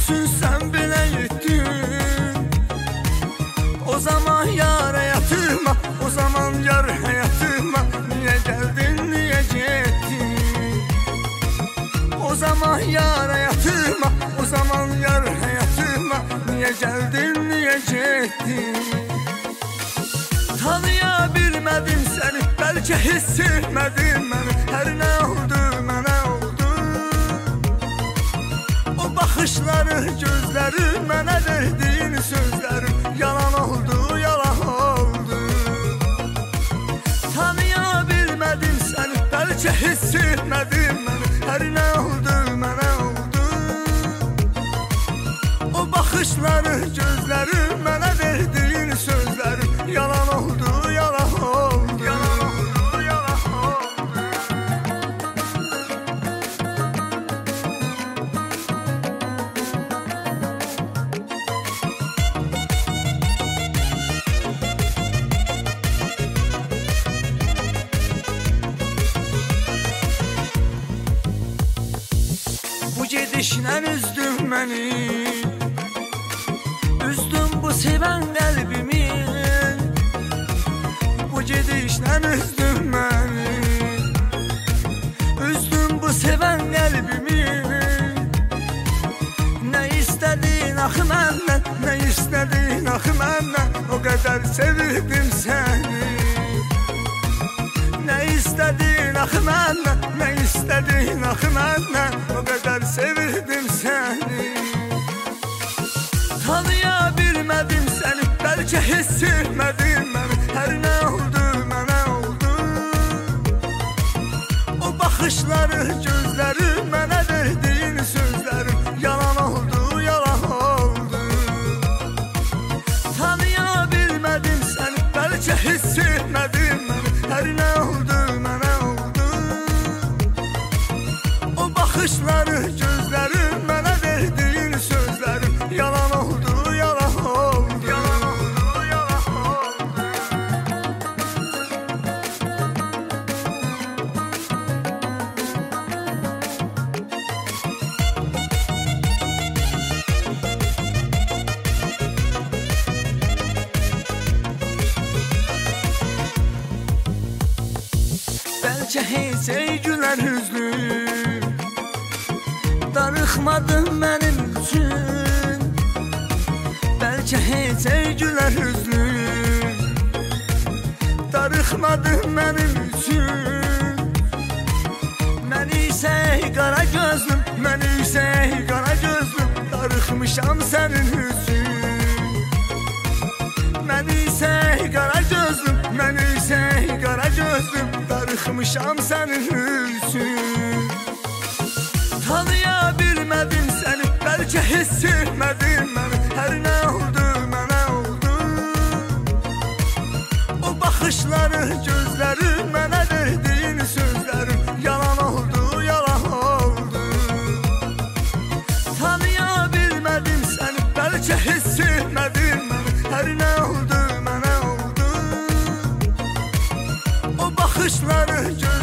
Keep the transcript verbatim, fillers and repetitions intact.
düşünsen bile yettin. O zaman yar hayatıma, o zaman yar hayatıma, niye geldin, niye gittin? O zaman yar hayatıma, o zaman yar hayatıma, niye geldin, niye gittin? Tanıyabilmedim seni, belki hissetmedim beni. Her ne oldu, mənə oldu. O bakışları, gözleri, mənə verdiğin sözleri yalan oldu, yalan oldu. Tanıyabilmedim seni, belki hissetmedim beni. Her ne oldu, mənə oldu. O bakışları, gözleri, mənə verdiğin sözleri yalan oldu, yalan oldu. Yalan oldu, yalan oldu. Bu gedişlə üzdün məni, üzdün bu seven kalbimi. Bu gedişlə üzdün məni, üzdün bu seven kalbimi. Ne istedin axı məndən, ne istedin axı məndən, o kadar sevdim seni. Ne istedin axı məndən, ne istedin axı məndən, o kadar sevdim seni. Tanıyabilmedim seni, belki hissetmedim beni. Her ne oldu, mənə oldu. O bakışları, gözleri, mənə verdiğin sözleri yalan oldu, yalan oldu. Tanıyabilmedim seni, belki hissetmedim beni. Her ne oldu, mənə oldu. O bakışları, gözleri, mənə verdiğin sözleri yalan oldu, yalan oldu. Yalan oldu, yalan oldu. Belki hiç ey güler yüzlü darıxmadın benim için. Belki hiç ey güler yüzlü darıxmadın benim için. Mən isə ey qara gözlüm, mən isə ey qara gözlüm darıxmışam sənin üçün. Mən isə ey qara gözlüm, mən isə ey qara gözlüm darıxmışam sənin üçün. Tanıyabilmedim seni, belki hissetmedim beni. Her ne oldu, mənə oldu. O bakışları, gözleri, mənə verdiğin sözleri yalan oldu, yalan oldu. Tanıyabilmedim seni, belki hissetmedim beni. Her ne oldu, mənə oldu. O bakışları, gözleri